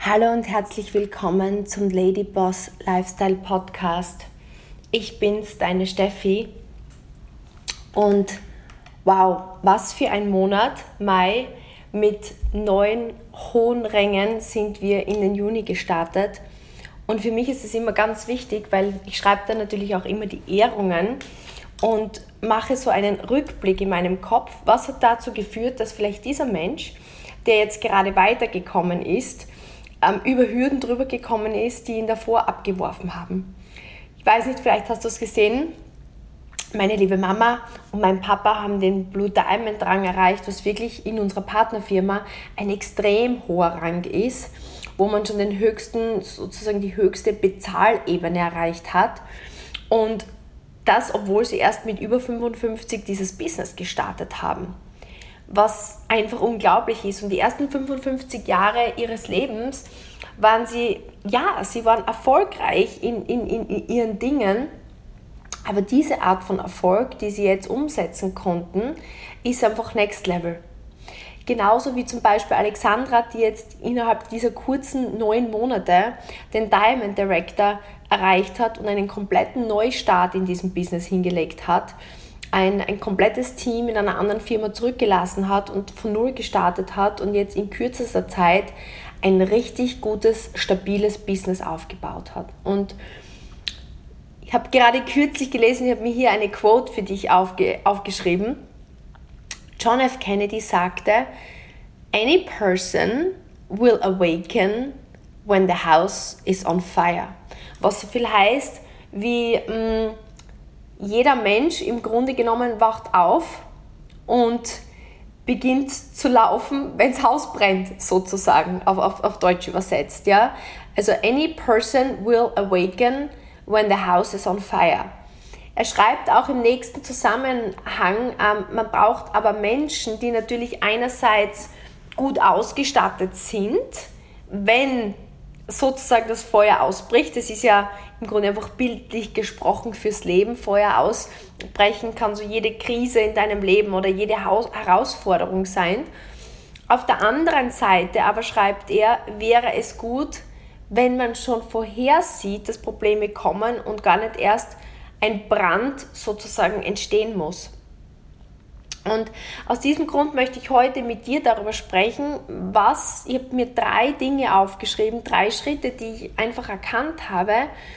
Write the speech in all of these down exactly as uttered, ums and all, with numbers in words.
Hallo und herzlich willkommen zum Ladyboss Lifestyle Podcast. Ich bin's, deine Steffi. Und wow, was für ein Monat, Mai. Mit neun hohen Rängen sind wir in den Juni gestartet. Und für mich ist es immer ganz wichtig, weil ich schreibe dann natürlich auch immer die Ehrungen und mache so einen Rückblick in meinem Kopf. Was hat dazu geführt, dass vielleicht dieser Mensch, der jetzt gerade weitergekommen ist, ähm, über Hürden drüber gekommen ist, die ihn davor abgeworfen haben. Ich weiß nicht, vielleicht hast du es gesehen, meine liebe Mama und mein Papa haben den Blue Diamond Rang erreicht, was wirklich in unserer Partnerfirma ein extrem hoher Rang ist, wo man schon den höchsten, sozusagen die höchste Bezahlebene erreicht hat. Und das, obwohl sie erst mit über fünfundfünfzig dieses Business gestartet haben. Was einfach unglaublich ist. Und die ersten fünfundfünfzig Jahre ihres Lebens waren sie, ja, sie waren erfolgreich in, in, in ihren Dingen, aber diese Art von Erfolg, die sie jetzt umsetzen konnten, ist einfach Next Level. Genauso wie zum Beispiel Alexandra, die jetzt innerhalb dieser kurzen neun Monate den Diamond Director erreicht hat und einen kompletten Neustart in diesem Business hingelegt hat, ein, ein komplettes Team in einer anderen Firma zurückgelassen hat und von Null gestartet hat und jetzt in kürzester Zeit ein richtig gutes, stabiles Business aufgebaut hat. Und ich habe gerade kürzlich gelesen, ich habe mir hier eine Quote für dich aufge, aufgeschrieben. John F. Kennedy sagte, "Any person will awaken when the house is on fire." Was so viel heißt, wie mh, jeder Mensch im Grunde genommen wacht auf und beginnt zu laufen, wenn das Haus brennt, sozusagen, auf, auf, auf Deutsch übersetzt. Ja? Also, any person will awaken when the house is on fire. Er schreibt auch im nächsten Zusammenhang, ähm, man braucht aber Menschen, die natürlich einerseits gut ausgestattet sind, wenn sozusagen das Feuer ausbricht. Das ist ja im Grunde einfach bildlich gesprochen fürs Leben. Feuer ausbrechen kann so jede Krise in deinem Leben oder jede Haus- Herausforderung sein. Auf der anderen Seite aber schreibt er, wäre es gut, wenn man schon vorhersieht, dass Probleme kommen und gar nicht erst ein Brand sozusagen entstehen muss. Und aus diesem Grund möchte ich heute mit dir darüber sprechen, was, ich habe mir drei Dinge aufgeschrieben, drei Schritte, die ich einfach erkannt habe,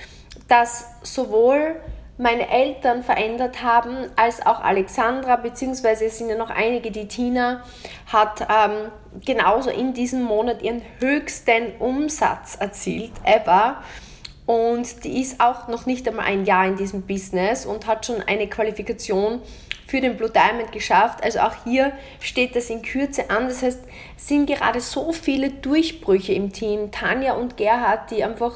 dass sowohl meine Eltern verändert haben, als auch Alexandra, beziehungsweise es sind ja noch einige, die Tina hat ähm, genauso in diesem Monat ihren höchsten Umsatz erzielt, ever. Und die ist auch noch nicht einmal ein Jahr in diesem Business und hat schon eine Qualifikation für den Blue Diamond geschafft. Also auch hier steht das in Kürze an. Das heißt, es sind gerade so viele Durchbrüche im Team. Tanja und Gerhard, die einfach,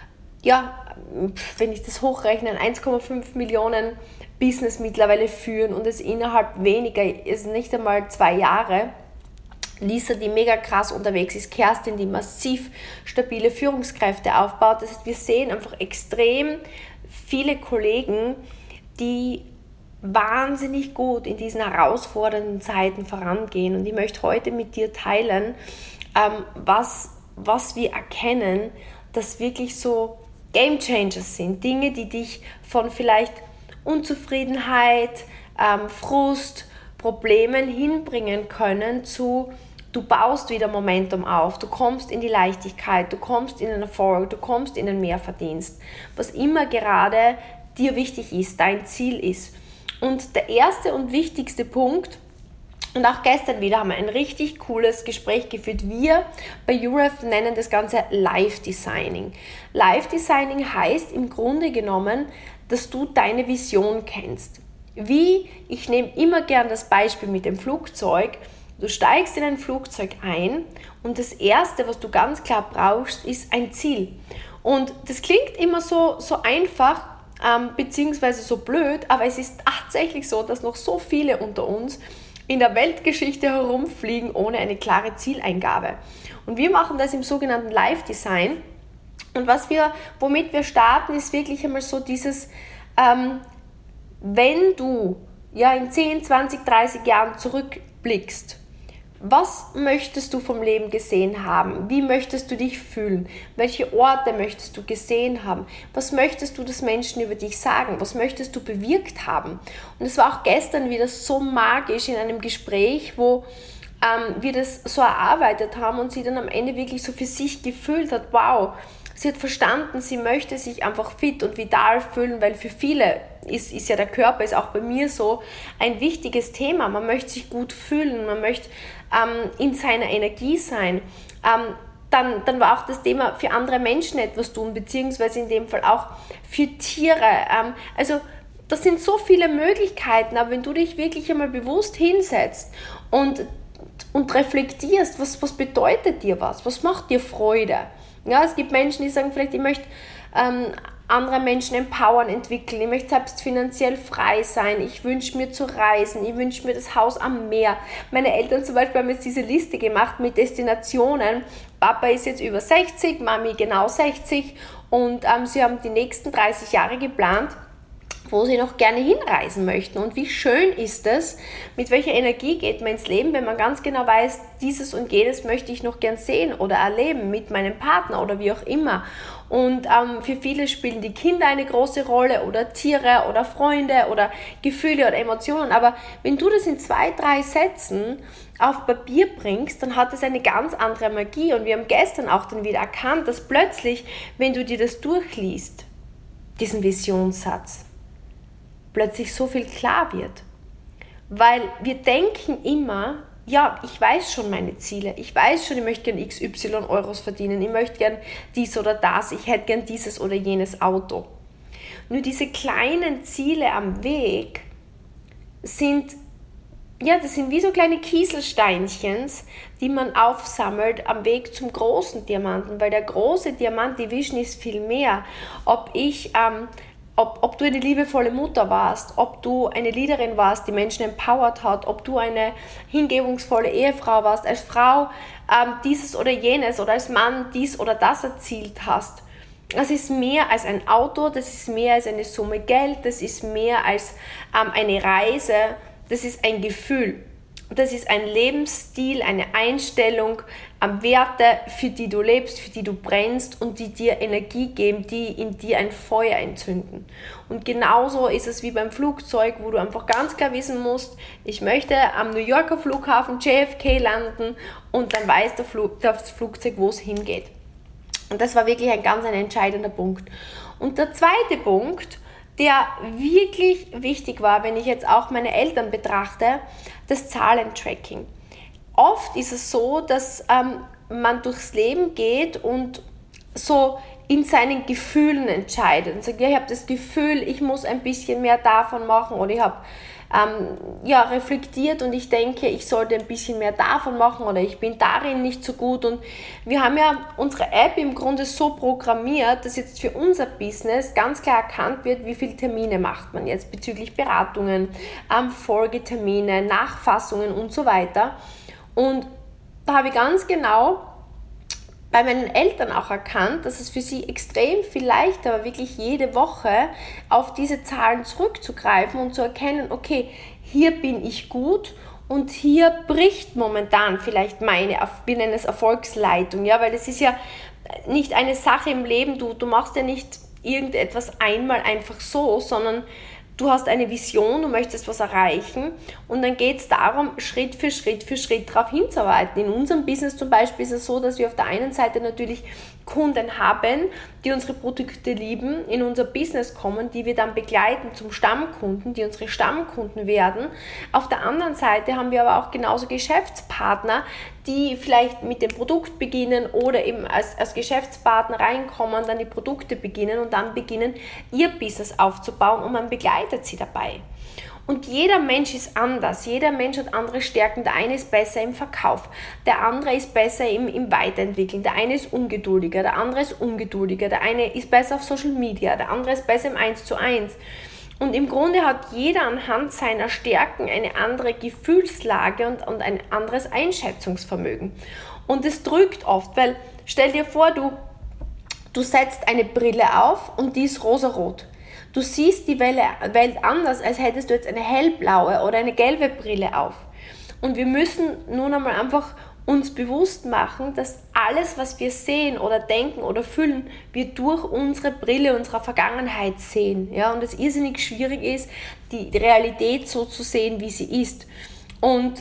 ja, wenn ich das hochrechne, ein eins Komma fünf Millionen Business mittlerweile führen und es innerhalb weniger, ist nicht einmal zwei Jahre. Lisa, die mega krass unterwegs ist, Kerstin, die massiv stabile Führungskräfte aufbaut. Das heißt, wir sehen einfach extrem viele Kollegen, die wahnsinnig gut in diesen herausfordernden Zeiten vorangehen. Und ich möchte heute mit dir teilen, ähm, was, was wir erkennen, dass wirklich so Game Changers sind. Dinge, die dich von vielleicht Unzufriedenheit, ähm, Frust, Problemen hinbringen können zu, du baust wieder Momentum auf, du kommst in die Leichtigkeit, du kommst in den Erfolg, du kommst in den Mehrverdienst, was immer gerade dir wichtig ist, dein Ziel ist. Und der erste und wichtigste Punkt, und auch gestern wieder haben wir ein richtig cooles Gespräch geführt. Wir bei U R E F nennen das Ganze Life Designing. Life Designing heißt im Grunde genommen, dass du deine Vision kennst. Wie, ich nehme immer gern das Beispiel mit dem Flugzeug. Du steigst in ein Flugzeug ein und das Erste, was du ganz klar brauchst, ist ein Ziel. Und das klingt immer so, so einfach, ähm, beziehungsweise so blöd, aber es ist tatsächlich so, dass noch so viele unter uns in der Weltgeschichte herumfliegen ohne eine klare Zieleingabe. Und wir machen das im sogenannten Life Design. Und was wir, womit wir starten, ist wirklich einmal so dieses, ähm, wenn du ja in zehn, zwanzig, dreißig Jahren zurückblickst, Was möchtest du vom Leben gesehen haben? Wie möchtest du dich fühlen? Welche Orte möchtest du gesehen haben? Was möchtest du, dass Menschen über dich sagen? Was möchtest du bewirkt haben? Und es war auch gestern wieder so magisch in einem Gespräch, wo ähm, wir das so erarbeitet haben und sie dann am Ende wirklich so für sich gefühlt hat, wow, sie hat verstanden, sie möchte sich einfach fit und vital fühlen, weil für viele ist, ist ja der Körper, ist auch bei mir so, ein wichtiges Thema. Man möchte sich gut fühlen, man möchte ähm, in seiner Energie sein. Ähm, dann, dann war auch das Thema für andere Menschen etwas tun, beziehungsweise in dem Fall auch für Tiere. Ähm, also das sind so viele Möglichkeiten, aber wenn du dich wirklich einmal bewusst hinsetzt und, und reflektierst, was, was bedeutet dir was, was macht dir Freude? Ja, es gibt Menschen, die sagen vielleicht, ich möchte ähm, andere Menschen empowern, entwickeln, ich möchte selbst finanziell frei sein, ich wünsche mir zu reisen, ich wünsche mir das Haus am Meer. Meine Eltern zum Beispiel haben jetzt diese Liste gemacht mit Destinationen. Papa ist jetzt über sechzig, Mami genau sechzig und ähm, sie haben die nächsten dreißig Jahre geplant, wo sie noch gerne hinreisen möchten. Und wie schön ist es, mit welcher Energie geht man ins Leben, wenn man ganz genau weiß, dieses und jenes möchte ich noch gern sehen oder erleben mit meinem Partner oder wie auch immer. Und ähm, für viele spielen die Kinder eine große Rolle oder Tiere oder Freunde oder Gefühle oder Emotionen. Aber wenn du das in zwei, drei Sätzen auf Papier bringst, dann hat es eine ganz andere Magie. Und wir haben gestern auch dann wieder erkannt, dass plötzlich, wenn du dir das durchliest, diesen Visionssatz, plötzlich so viel klar wird. Weil wir denken immer, ja, ich weiß schon meine Ziele, ich weiß schon, ich möchte gern X Y Euros verdienen, ich möchte gern dies oder das, ich hätte gern dieses oder jenes Auto. Nur diese kleinen Ziele am Weg sind, ja, das sind wie so kleine Kieselsteinchens, die man aufsammelt am Weg zum großen Diamanten, weil der große Diamant, die Vision ist viel mehr. Ob ich ähm, Ob, ob du eine liebevolle Mutter warst, ob du eine Leaderin warst, die Menschen empowert hat, ob du eine hingebungsvolle Ehefrau warst, als Frau ähm, dieses oder jenes oder als Mann dies oder das erzielt hast. Das ist mehr als ein Auto, das ist mehr als eine Summe Geld, das ist mehr als ähm, eine Reise, das ist ein Gefühl. Das ist ein Lebensstil, eine Einstellung, ähm, Werte, für die du lebst, für die du brennst und die dir Energie geben, die in dir ein Feuer entzünden. Und genauso ist es wie beim Flugzeug, wo du einfach ganz klar wissen musst, ich möchte am New Yorker Flughafen J F K landen und dann weiß der Flug, das Flugzeug, wo es hingeht. Und das war wirklich ein ganz ein entscheidender Punkt. Und der zweite Punkt, der wirklich wichtig war, wenn ich jetzt auch meine Eltern betrachte, das Zahlentracking. Oft ist es so, dass ähm, man durchs Leben geht und so in seinen Gefühlen entscheidet und sagt, ja, ich habe das Gefühl, ich muss ein bisschen mehr davon machen oder ich habe ähm, ja, reflektiert und ich denke, ich sollte ein bisschen mehr davon machen oder ich bin darin nicht so gut. Und wir haben ja unsere App im Grunde so programmiert, dass jetzt für unser Business ganz klar erkannt wird, wie viele Termine macht man jetzt bezüglich Beratungen, ähm, Folgetermine, Nachfassungen und so weiter. Und da habe ich ganz genau bei meinen Eltern auch erkannt, dass es für sie extrem viel leichter war, wirklich jede Woche auf diese Zahlen zurückzugreifen und zu erkennen, okay, hier bin ich gut und hier bricht momentan vielleicht meine, wir nennen es Erfolgsleitung, ja, weil es ist ja nicht eine Sache im Leben, du, du machst ja nicht irgendetwas einmal einfach so, sondern du hast eine Vision, du möchtest was erreichen und dann geht es darum, Schritt für Schritt für Schritt darauf hinzuarbeiten. In unserem Business zum Beispiel ist es so, dass wir auf der einen Seite natürlich Kunden haben, die unsere Produkte lieben, in unser Business kommen, die wir dann begleiten zum Stammkunden, die unsere Stammkunden werden. Auf der anderen Seite haben wir aber auch genauso Geschäftspartner, die vielleicht mit dem Produkt beginnen oder eben als, als Geschäftspartner reinkommen, dann die Produkte beginnen und dann beginnen, ihr Business aufzubauen und man begleitet sie dabei. Und jeder Mensch ist anders, jeder Mensch hat andere Stärken, der eine ist besser im Verkauf, der andere ist besser im, im Weiterentwickeln, der eine ist ungeduldiger, der andere ist ungeduldiger, der eine ist besser auf Social Media, der andere ist besser im eins zu eins. Und im Grunde hat jeder anhand seiner Stärken eine andere Gefühlslage und, und ein anderes Einschätzungsvermögen. Und es drückt oft, weil stell dir vor, du, du setzt eine Brille auf und die ist rosarot. Du siehst die Welt anders, als hättest du jetzt eine hellblaue oder eine gelbe Brille auf. Und wir müssen nun einmal einfach uns bewusst machen, dass alles, was wir sehen oder denken oder fühlen, wir durch unsere Brille unserer Vergangenheit sehen. Ja? Und es irrsinnig schwierig ist, die Realität so zu sehen, wie sie ist. Und,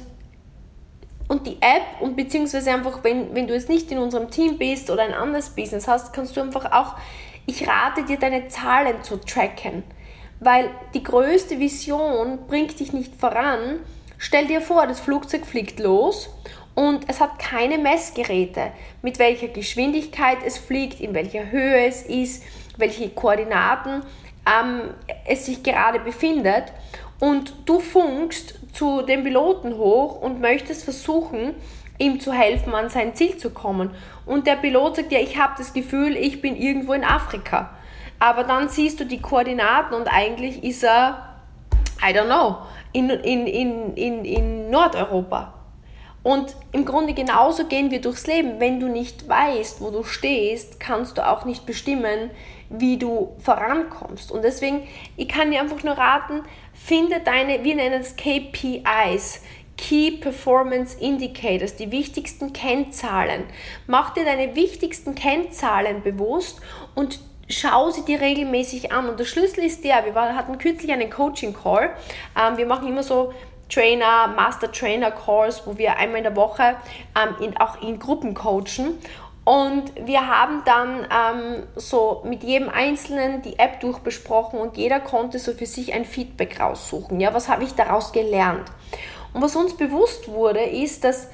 und die App, und beziehungsweise einfach, wenn, wenn du jetzt nicht in unserem Team bist oder ein anderes Business hast, kannst du einfach auch, ich rate dir, deine Zahlen zu tracken. Weil die größte Vision bringt dich nicht voran. Stell dir vor, das Flugzeug fliegt los und es hat keine Messgeräte, mit welcher Geschwindigkeit es fliegt, in welcher Höhe es ist, welche Koordinaten ähm, es sich gerade befindet. Und du funkst zu dem Piloten hoch und möchtest versuchen, ihm zu helfen, an sein Ziel zu kommen. Und der Pilot sagt, ja, ich habe das Gefühl, ich bin irgendwo in Afrika. Aber dann siehst du die Koordinaten und eigentlich ist er, I don't know, in, in, in, in, in Nordeuropa. Und im Grunde genauso gehen wir durchs Leben. Wenn du nicht weißt, wo du stehst, kannst du auch nicht bestimmen, wie du vorankommst. Und deswegen, ich kann dir einfach nur raten, finde deine, wir nennen es K P Is, Key Performance Indicators, die wichtigsten Kennzahlen. Mach dir deine wichtigsten Kennzahlen bewusst und schau sie dir regelmäßig an. Und der Schlüssel ist der, wir hatten kürzlich einen Coaching-Call. Ähm, wir machen immer so Trainer, Master Trainer Calls, wo wir einmal in der Woche ähm, in, auch in Gruppen coachen. Und wir haben dann ähm, so mit jedem Einzelnen die App durchbesprochen und jeder konnte so für sich ein Feedback raussuchen. Ja, was habe ich daraus gelernt? Und was uns bewusst wurde, ist, dass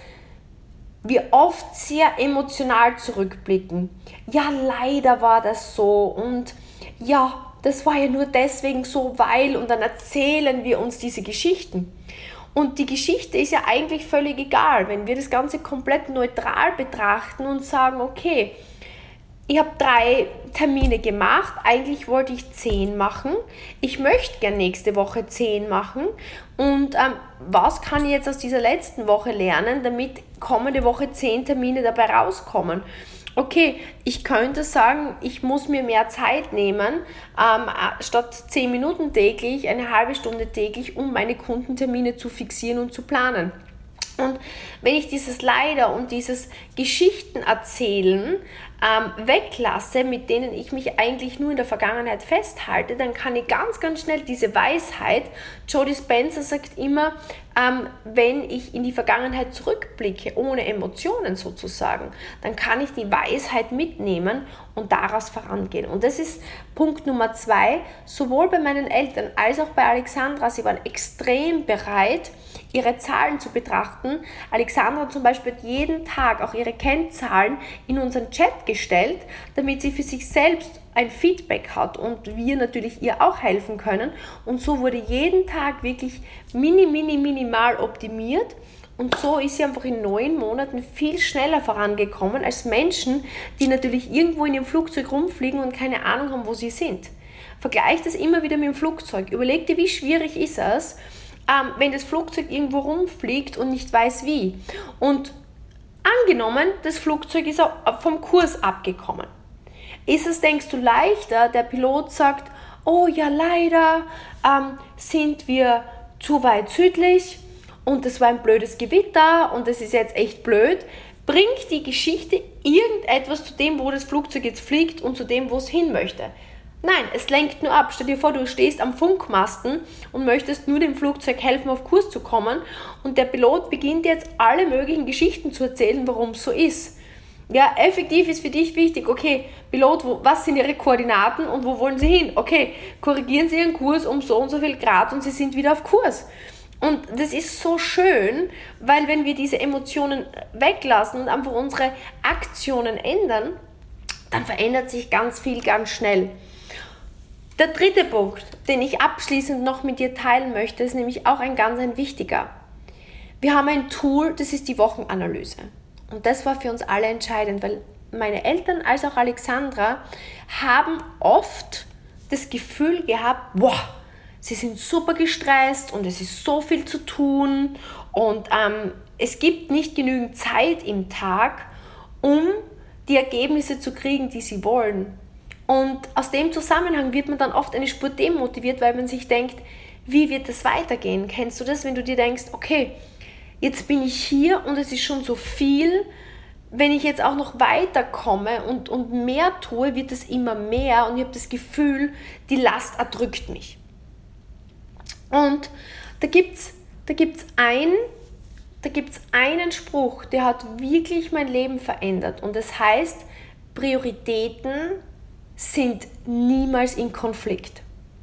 wir oft sehr emotional zurückblicken. Ja, leider war das so und ja, das war ja nur deswegen so, weil, und dann erzählen wir uns diese Geschichten. Und die Geschichte ist ja eigentlich völlig egal, wenn wir das Ganze komplett neutral betrachten und sagen, okay, ich habe drei Termine gemacht, eigentlich wollte ich zehn machen, ich möchte gerne nächste Woche zehn machen und ähm, was kann ich jetzt aus dieser letzten Woche lernen, damit kommende Woche zehn Termine dabei rauskommen. Okay, ich könnte sagen, ich muss mir mehr Zeit nehmen, ähm, statt zehn Minuten täglich, eine halbe Stunde täglich, um meine Kundentermine zu fixieren und zu planen. Und wenn ich dieses Leider und dieses Geschichtenerzählen ähm, weglasse, mit denen ich mich eigentlich nur in der Vergangenheit festhalte, dann kann ich ganz, ganz schnell diese Weisheit, Joe Dispenza sagt immer, ähm, wenn ich in die Vergangenheit zurückblicke, ohne Emotionen sozusagen, dann kann ich die Weisheit mitnehmen und daraus vorangehen. Und das ist Punkt Nummer zwei, sowohl bei meinen Eltern als auch bei Alexandra, sie waren extrem bereit, ihre Zahlen zu betrachten. Alexandra zum Beispiel hat jeden Tag auch ihre Kennzahlen in unseren Chat gestellt, damit sie für sich selbst ein Feedback hat und wir natürlich ihr auch helfen können. Und so wurde jeden Tag wirklich mini, mini, minimal optimiert. Und so ist sie einfach in neun Monaten viel schneller vorangekommen als Menschen, die natürlich irgendwo in ihrem Flugzeug rumfliegen und keine Ahnung haben, wo sie sind. Vergleich das immer wieder mit dem Flugzeug. Überleg dir, wie schwierig ist es, ähm, wenn das Flugzeug irgendwo rumfliegt und nicht weiß wie. Und angenommen, das Flugzeug ist vom Kurs abgekommen. Ist es, denkst du, leichter, der Pilot sagt, oh ja, leider ähm, sind wir zu weit südlich und es war ein blödes Gewitter und es ist jetzt echt blöd, bringt die Geschichte irgendetwas zu dem, wo das Flugzeug jetzt fliegt und zu dem, wo es hin möchte? Nein, es lenkt nur ab. Stell dir vor, du stehst am Funkmasten und möchtest nur dem Flugzeug helfen, auf Kurs zu kommen und der Pilot beginnt jetzt alle möglichen Geschichten zu erzählen, warum es so ist. Ja, effektiv ist für dich wichtig, okay, Pilot, wo, was sind Ihre Koordinaten und wo wollen Sie hin? Okay, korrigieren Sie Ihren Kurs um so und so viel Grad und Sie sind wieder auf Kurs. Und das ist so schön, weil wenn wir diese Emotionen weglassen und einfach unsere Aktionen ändern, dann verändert sich ganz viel ganz schnell. Der dritte Punkt, den ich abschließend noch mit dir teilen möchte, ist nämlich auch ein ganz ein wichtiger. Wir haben ein Tool, das ist die Wochenanalyse. Und das war für uns alle entscheidend, weil meine Eltern als auch Alexandra haben oft das Gefühl gehabt, boah, sie sind super gestresst und es ist so viel zu tun und ähm, es gibt nicht genügend Zeit im Tag, um die Ergebnisse zu kriegen, die sie wollen. Und aus dem Zusammenhang wird man dann oft eine Spur demotiviert, weil man sich denkt, wie wird das weitergehen? Kennst du das, wenn du dir denkst, okay, jetzt bin ich hier und es ist schon so viel. Wenn ich jetzt auch noch weiterkomme und, und mehr tue, wird es immer mehr und ich habe das Gefühl, die Last erdrückt mich. Und da gibt es da gibt's ein, da gibt's einen Spruch, der hat wirklich mein Leben verändert und das heißt, Prioritäten sind niemals in Konflikt.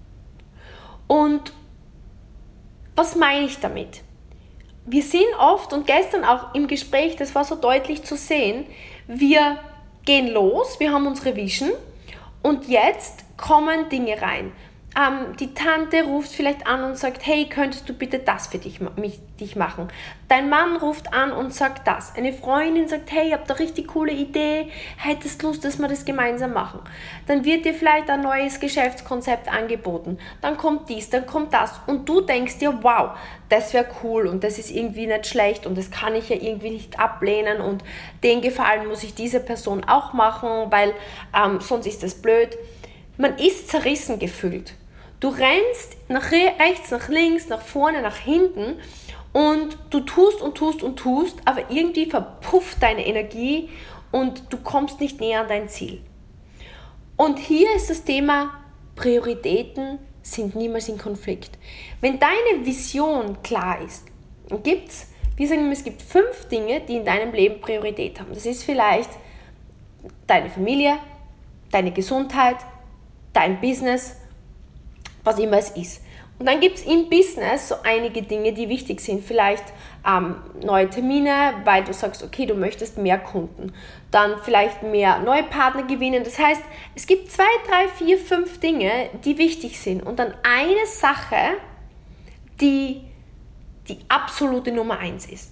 Und was meine ich damit? Wir sind oft, und gestern auch im Gespräch, das war so deutlich zu sehen, wir gehen los, wir haben unsere Vision und jetzt kommen Dinge rein. Ähm, die Tante ruft vielleicht an und sagt, hey, könntest du bitte das für dich, mich, dich machen? Dein Mann ruft an und sagt das. Eine Freundin sagt, hey, ich habe da richtig coole Idee, hättest Lust, dass wir das gemeinsam machen? Dann wird dir vielleicht ein neues Geschäftskonzept angeboten. Dann kommt dies, dann kommt das. Und du denkst dir, wow, das wäre cool und das ist irgendwie nicht schlecht und das kann ich ja irgendwie nicht ablehnen und den Gefallen muss ich dieser Person auch machen, weil ähm, sonst ist das blöd. Man ist zerrissen gefühlt. Du rennst nach rechts, nach links, nach vorne, nach hinten und du tust und tust und tust, aber irgendwie verpufft deine Energie und du kommst nicht näher an dein Ziel. Und hier ist das Thema, Prioritäten sind niemals in Konflikt. Wenn deine Vision klar ist, gibt's, wir sagen immer, es gibt fünf Dinge, die in deinem Leben Priorität haben. Das ist vielleicht deine Familie, deine Gesundheit, dein Business, was immer es ist. Und dann gibt es im Business so einige Dinge, die wichtig sind. Vielleicht ähm, neue Termine, weil du sagst, okay, du möchtest mehr Kunden. Dann vielleicht mehr neue Partner gewinnen. Das heißt, es gibt zwei, drei, vier, fünf Dinge, die wichtig sind. Und dann eine Sache, die die absolute Nummer eins ist.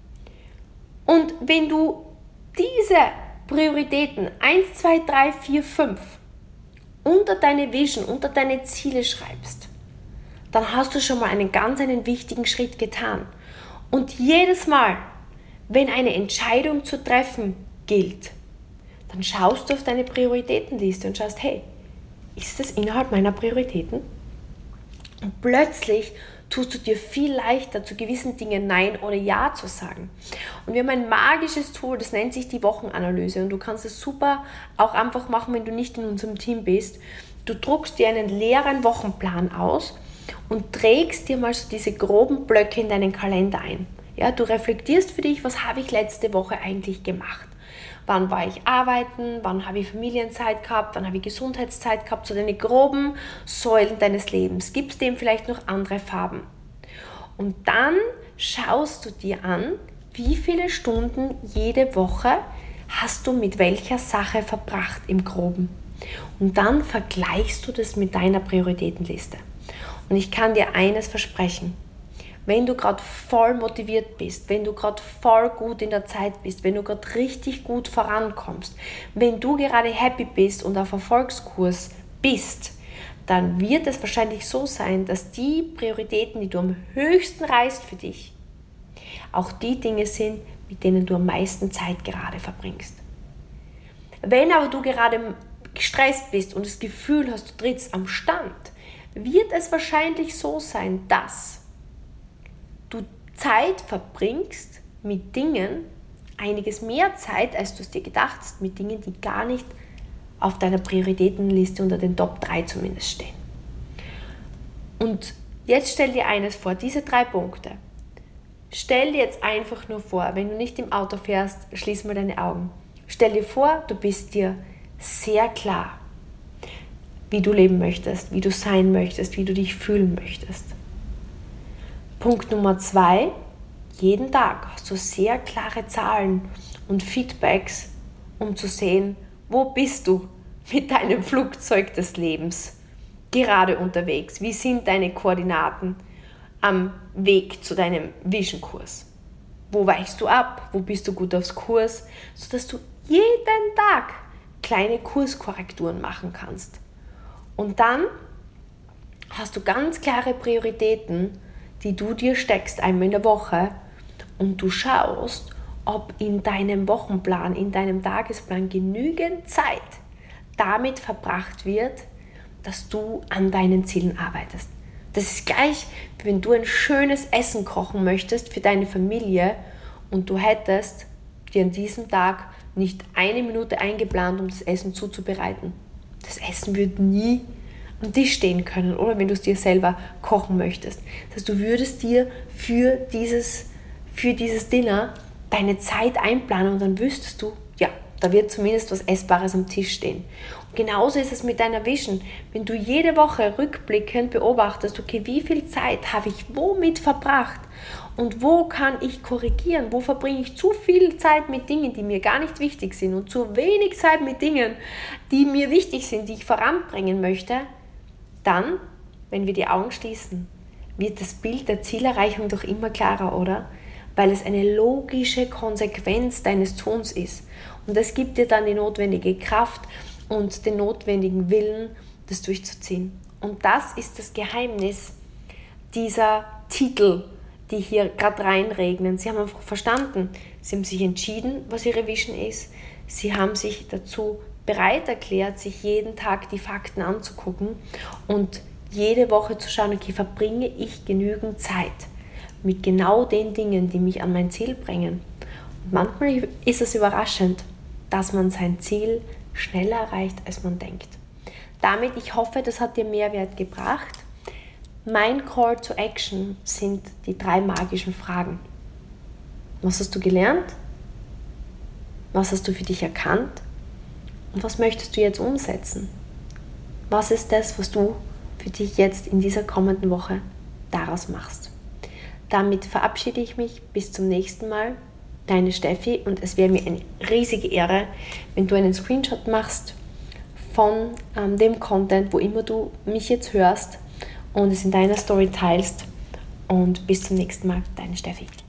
Und wenn du diese Prioritäten eins, zwei, drei, vier, fünf unter deine Vision, unter deine Ziele schreibst, dann hast du schon mal einen ganz einen wichtigen Schritt getan. Und jedes Mal, wenn eine Entscheidung zu treffen gilt, dann schaust du auf deine Prioritätenliste und schaust, hey, ist das innerhalb meiner Prioritäten? Und plötzlich tust du dir viel leichter, zu gewissen Dingen Nein oder Ja zu sagen. Und wir haben ein magisches Tool, das nennt sich die Wochenanalyse. Und du kannst es super auch einfach machen, wenn du nicht in unserem Team bist. Du druckst dir einen leeren Wochenplan aus und trägst dir mal so diese groben Blöcke in deinen Kalender ein. Ja, du reflektierst für dich, was habe ich letzte Woche eigentlich gemacht? Wann war ich arbeiten? Wann habe ich Familienzeit gehabt? Wann habe ich Gesundheitszeit gehabt? So deine groben Säulen deines Lebens. Gibst dem vielleicht noch andere Farben. Und dann schaust du dir an, wie viele Stunden jede Woche hast du mit welcher Sache verbracht im Groben. Und dann vergleichst du das mit deiner Prioritätenliste. Und ich kann dir eines versprechen. Wenn du gerade voll motiviert bist, wenn du gerade voll gut in der Zeit bist, wenn du gerade richtig gut vorankommst, wenn du gerade happy bist und auf Erfolgskurs bist, dann wird es wahrscheinlich so sein, dass die Prioritäten, die du am höchsten reißt für dich, auch die Dinge sind, mit denen du am meisten Zeit gerade verbringst. Wenn aber du gerade gestresst bist und das Gefühl hast, du trittst am Stand, wird es wahrscheinlich so sein, dass du Zeit verbringst mit Dingen, einiges mehr Zeit, als du es dir gedacht hast, mit Dingen, die gar nicht auf deiner Prioritätenliste unter den Top drei zumindest stehen. Und jetzt stell dir eines vor, diese drei Punkte. Stell dir jetzt einfach nur vor, wenn du nicht im Auto fährst, schließ mal deine Augen. Stell dir vor, du bist dir sehr klar, wie du leben möchtest, wie du sein möchtest, wie du dich fühlen möchtest. Punkt Nummer zwei, jeden Tag hast du sehr klare Zahlen und Feedbacks, um zu sehen, wo bist du mit deinem Flugzeug des Lebens gerade unterwegs? Wie sind deine Koordinaten am Weg zu deinem Vision-Kurs? Wo weichst du ab? Wo bist du gut aufs Kurs? Sodass du jeden Tag kleine Kurskorrekturen machen kannst. Und dann hast du ganz klare Prioritäten, die du dir steckst einmal in der Woche und du schaust, ob in deinem Wochenplan, in deinem Tagesplan genügend Zeit damit verbracht wird, dass du an deinen Zielen arbeitest. Das ist gleich, wie wenn du ein schönes Essen kochen möchtest für deine Familie und du hättest dir an diesem Tag nicht eine Minute eingeplant, um das Essen zuzubereiten. Das Essen würde nie am Tisch stehen können, oder wenn du es dir selber kochen möchtest. Das heißt, du würdest dir für dieses, für dieses Dinner deine Zeit einplanen und dann wüsstest du, ja, da wird zumindest was Essbares am Tisch stehen. Und genauso ist es mit deiner Vision. Wenn du jede Woche rückblickend beobachtest, okay, wie viel Zeit habe ich womit verbracht und wo kann ich korrigieren, wo verbringe ich zu viel Zeit mit Dingen, die mir gar nicht wichtig sind und zu wenig Zeit mit Dingen, die mir wichtig sind, die ich voranbringen möchte, dann, wenn wir die Augen schließen, wird das Bild der Zielerreichung doch immer klarer, oder? Weil es eine logische Konsequenz deines Tuns ist. Und das gibt dir dann die notwendige Kraft und den notwendigen Willen, das durchzuziehen. Und das ist das Geheimnis dieser Titel, die hier gerade reinregnen. Sie haben einfach verstanden, sie haben sich entschieden, was ihre Vision ist. Sie haben sich dazu bereit erklärt, sich jeden Tag die Fakten anzugucken und jede Woche zu schauen, okay, verbringe ich genügend Zeit mit genau den Dingen, die mich an mein Ziel bringen. Und manchmal ist es überraschend, dass man sein Ziel schneller erreicht, als man denkt. Damit, ich hoffe, das hat dir Mehrwert gebracht. Mein Call to Action sind die drei magischen Fragen. Was hast du gelernt? Was hast du für dich erkannt? Und was möchtest du jetzt umsetzen? Was ist das, was du für dich jetzt in dieser kommenden Woche daraus machst? Damit verabschiede ich mich. Bis zum nächsten Mal. Deine Steffi. Und es wäre mir eine riesige Ehre, wenn du einen Screenshot machst von ähm, dem Content, wo immer du mich jetzt hörst und es in deiner Story teilst. Und bis zum nächsten Mal. Deine Steffi.